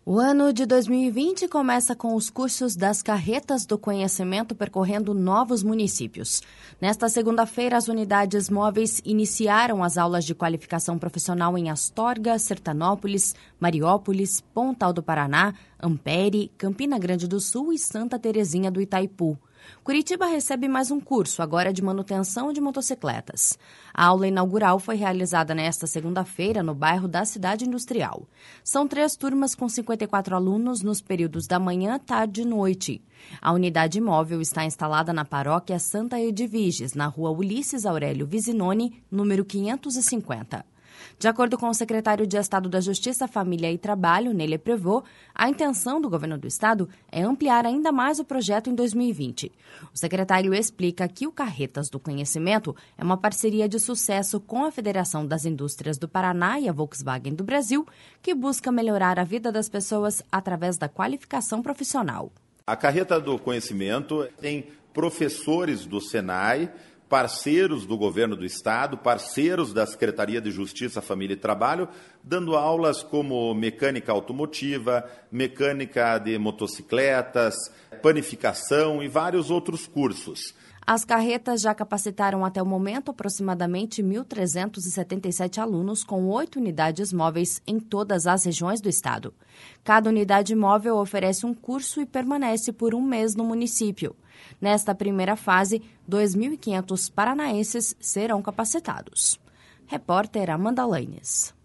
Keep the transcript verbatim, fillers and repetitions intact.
O ano de dois mil e vinte começa com os cursos das Carretas do Conhecimento percorrendo novos municípios. Nesta segunda-feira, as unidades móveis iniciaram as aulas de qualificação profissional em Astorga, Sertanópolis, Mariópolis, Pontal do Paraná, Ampere, Campina Grande do Sul e Santa Terezinha do Itaipu. Curitiba recebe mais um curso, agora de manutenção de motocicletas. A aula inaugural foi realizada nesta segunda-feira no bairro da Cidade Industrial. São três turmas com cinquenta e quatro alunos nos períodos da manhã, tarde e noite. A unidade móvel está instalada na paróquia Santa Edviges, na rua Ulisses Aurélio Visinoni, número quinhentos e cinquenta. De acordo com o secretário de Estado da Justiça, Família e Trabalho, Nele Prevot, a intenção do governo do Estado é ampliar ainda mais o projeto em dois mil e vinte. O secretário explica que o Carretas do Conhecimento é uma parceria de sucesso com a Federação das Indústrias do Paraná e a Volkswagen do Brasil, que busca melhorar a vida das pessoas através da qualificação profissional. A Carreta do Conhecimento tem professores do Senai, parceiros do governo do estado, parceiros da Secretaria de Justiça, Família e Trabalho, dando aulas como mecânica automotiva, mecânica de motocicletas, panificação e vários outros cursos. As carretas já capacitaram até o momento aproximadamente mil trezentos e setenta e sete alunos com oito unidades móveis em todas as regiões do estado. Cada unidade móvel oferece um curso e permanece por um mês no município. Nesta primeira fase, dois mil e quinhentos paranaenses serão capacitados. Repórter Amanda Laines.